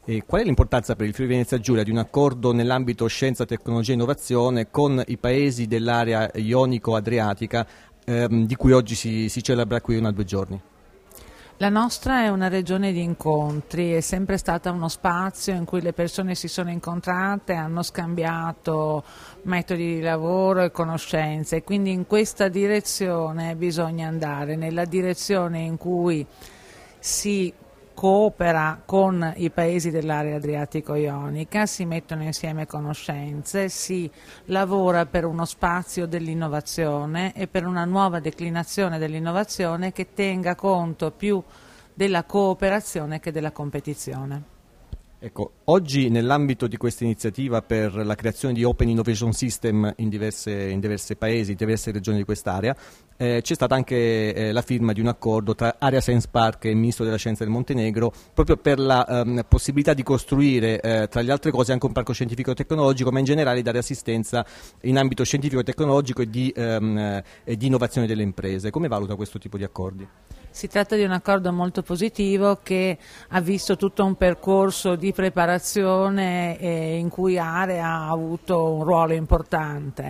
E qual è l'importanza per il Friuli Venezia Giulia di un accordo nell'ambito scienza, tecnologia e innovazione con i paesi dell'area ionico-adriatica di cui oggi si celebra qui 1 o 2 giorni? La nostra è una regione di incontri, è sempre stata uno spazio in cui le persone si sono incontrate, hanno scambiato metodi di lavoro e conoscenze, quindi in questa direzione bisogna andare, nella direzione in cui si coopera con i paesi dell'area adriatico-ionica, si mettono insieme conoscenze, si lavora per uno spazio dell'innovazione e per una nuova declinazione dell'innovazione che tenga conto più della cooperazione che della competizione. Ecco, oggi nell'ambito di questa iniziativa per la creazione di Open Innovation System in diversi paesi, in diverse regioni di quest'area, c'è stata anche la firma di un accordo tra Area Science Park e il Ministro della Scienza del Montenegro proprio per la possibilità di costruire, tra le altre cose, anche un parco scientifico-tecnologico, ma in generale dare assistenza in ambito scientifico-tecnologico e di innovazione delle imprese. Come valuta questo tipo di accordi? Si tratta di un accordo molto positivo che ha visto tutto un percorso di preparazione in cui Area ha avuto un ruolo importante.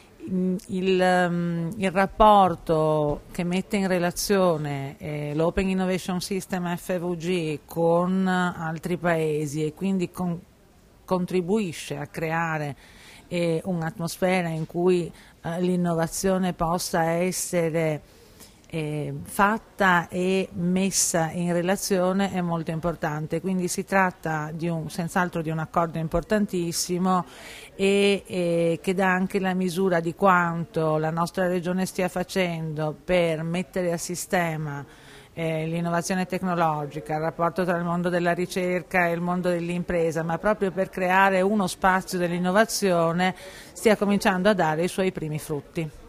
Il rapporto che mette in relazione l'Open Innovation System FVG con altri paesi e quindi contribuisce a creare un'atmosfera in cui l'innovazione possa essere fatta e messa in relazione è molto importante, quindi si tratta senz'altro di un accordo importantissimo e che dà anche la misura di quanto la nostra regione stia facendo per mettere a sistema l'innovazione tecnologica, il rapporto tra il mondo della ricerca e il mondo dell'impresa, ma proprio per creare uno spazio dell'innovazione stia cominciando a dare i suoi primi frutti.